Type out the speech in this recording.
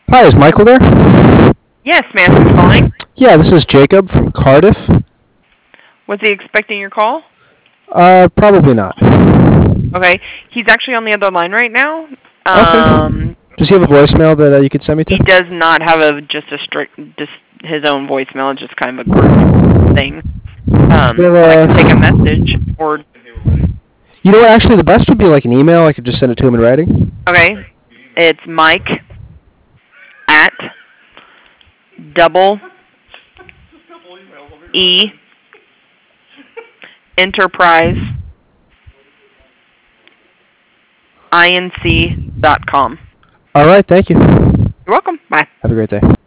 Hi, is Michael there? Yes, ma'am. Who's calling? Yeah, this is Jacob from Cardiff. Was he expecting your call? Probably not. Okay. He's actually on the other line right now. Okay. Does he have a voicemail that you could send me He to? does not have just a strict just his own voicemail. It's just kind of a group thing. Well, But I can take a message or you know what? Actually, the best would be like an email. I could just send it to him in writing. okay. It's Mike at double E Enterprise Inc.com. All right. Thank you. You're welcome. Bye. Have a great day.